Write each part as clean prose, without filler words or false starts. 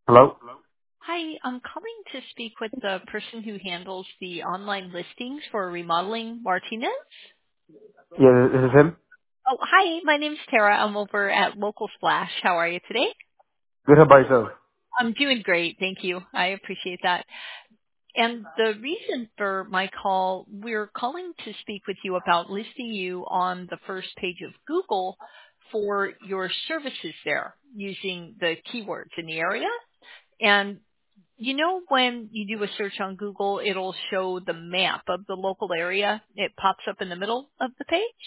Hello? Hi, I'm calling to speak with the person who handles the online listings for Remodeling Martinez. Yeah, this is him. Oh, hi, my name's Tara. I'm over at Local Splash. How are you today? Good, how about yourself? I'm doing great, thank you. I appreciate that. And the reason for my call, we're calling to speak with you about listing you on the first page of Google for your services there using the keywords in the area. And you know when you do a search on Google, it'll show the map of the local area. It pops up in the middle of the page.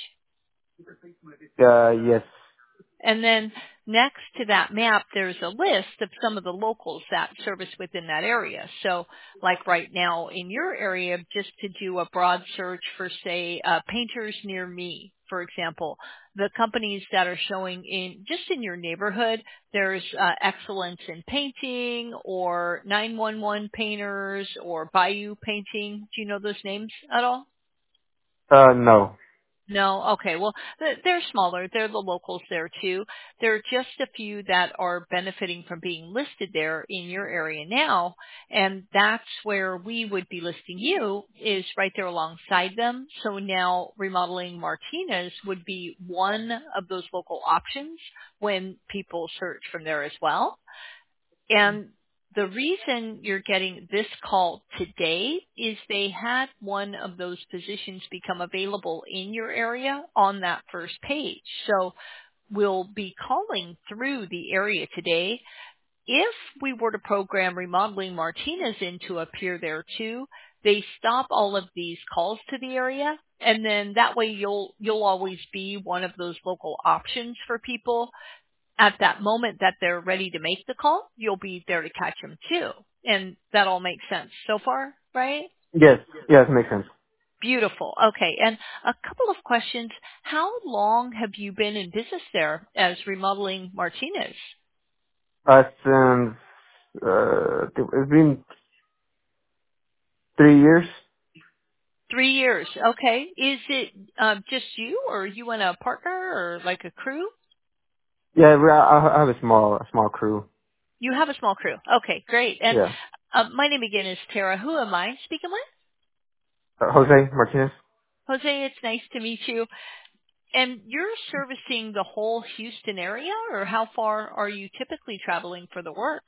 Yes. And then next to that map, there's a list of some of the locals that service within that area. So like right now in your area, just to do a broad search for, say, painters near me, for example, the companies that are showing in just in your neighborhood, there's Excellence in Painting or 911 Painters or Bayou Painting. Do you know those names at all? No. No? Okay. Well, they're smaller. They're the locals there too. There are just a few that are benefiting from being listed there in your area now, and that's where we would be listing you is right there alongside them. So now Remodeling Martinez would be one of those local options when people search from there as well. And the reason you're getting this call today is they had one of those positions become available in your area on that first page. So we'll be calling through the area today. If we were to program Remodeling Martinez in to appear there too, they stop all of these calls to the area, and then that way you'll always be one of those local options for people at that moment that they're ready to make the call, you'll be there to catch them too. And that all makes sense so far, right? Yes. Yes, makes sense. Beautiful. Okay. And a couple of questions. How long have you been in business there as Remodeling Martinez? Since, it's been 3 years. 3 years. Okay. Is it just you or are you and a partner or like a crew? Yeah, I have a small crew. You have a small crew. Okay, great. And Yeah. my name again is Tara. Who am I speaking with? Jose Martinez? Jose, it's nice to meet you. And you're servicing the whole Houston area, or how far are you typically traveling for the work?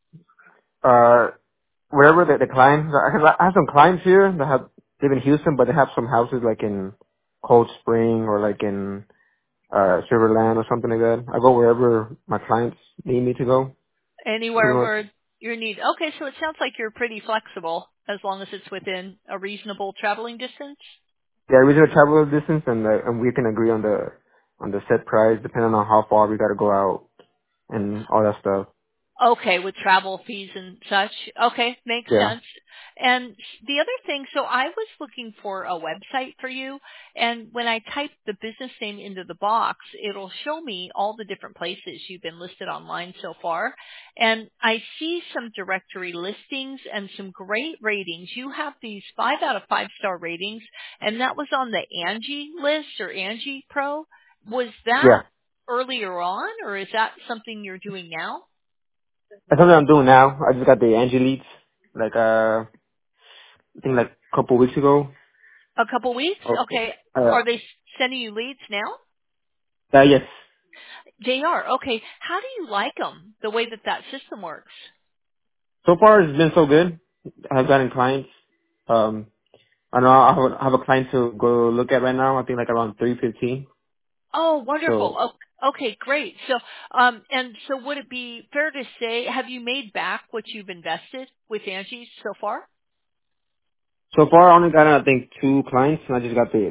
Uh, wherever the clients, I have some clients here that live in Houston, but they have some houses like in Cold Spring or like in, Sugarland or something like that. I go wherever my clients need me to go, pretty Anywhere much. where you need. Okay, so it sounds like you're pretty flexible as long as it's within a reasonable traveling distance. Yeah, we do a travel distance, and we can agree on the set price depending on how far we got to go out and all that stuff. Okay, with travel fees and such. Okay, makes Yeah. sense. And the other thing, so I was looking for a website for you, and when I type the business name into the box, it'll show me all the different places you've been listed online so far. And I see some directory listings and some great ratings. You have these 5 out of 5-star ratings, and that was on the Angie list or Angie Pro. Was that Yeah. earlier on, or is that something you're doing now? That's something I'm doing now. I just got the Angie leads, like, I think like a couple weeks ago. A couple weeks? Okay. Okay. Are they sending you leads now? Yes. They are. Okay. How do you like them, the way that that system works? So far it's been so good. I've gotten clients. Um, I know I have a client to go look at right now. I think like around 3:15. Oh, wonderful. So, Okay, great. So, and so would it be fair to say, have you made back what you've invested with Angie so far? so far I only got, I think, 2 clients, and I just got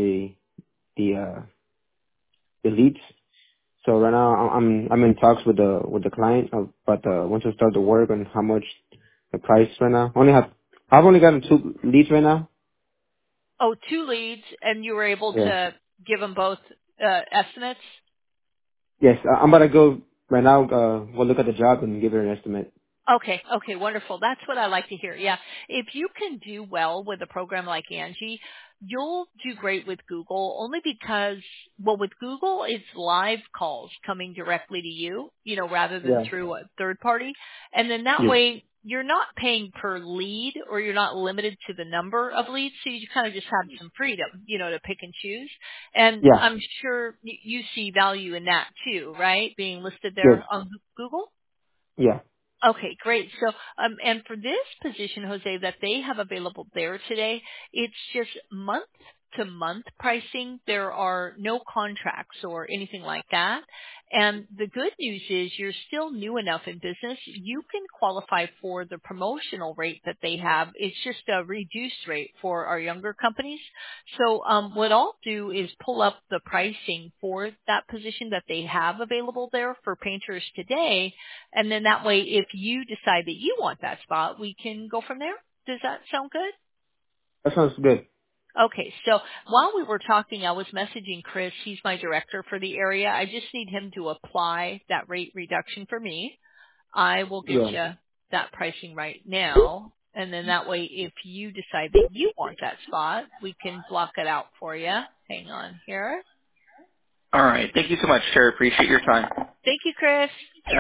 the the leads. So right now I'm in talks with the client about once I start the work and how much the price right now. I've only gotten 2 leads right now. Oh, 2 leads, and you were able Yeah. to give them both estimates? Yes, I'm about to go right now. Go look at the job and give her an estimate. Okay, okay, wonderful. That's what I like to hear. Yeah. If you can do well with a program like Angie, you'll do great with Google only because, well, with Google, it's live calls coming directly to you, rather than Yeah. through a third party. And then that way you're not paying per lead or you're not limited to the number of leads. So you kind of just have some freedom, to pick and choose. And Yeah. I'm sure you see value in that too, right? Being listed Yes. there on Google. Yeah. Okay, great. So, and for this position, Jose, that they have available there today, it's just month to month pricing. There are no contracts or anything like that. And the good news is you're still new enough in business. You can qualify for the promotional rate that they have. It's just a reduced rate for our younger companies. So, what I'll do is pull up the pricing for that position that they have available there for painters today, and then that way, if you decide that you want that spot, we can go from there. Does that sound good? That sounds good. Okay, so while we were talking, I was messaging Chris. He's my director for the area. I just need him to apply that rate reduction for me. I will get Yeah. you that pricing right now. And then that way, if you decide that you want that spot, we can block it out for you. Hang on here. All right. Thank you so much, sir. Appreciate your time. Thank you, Chris.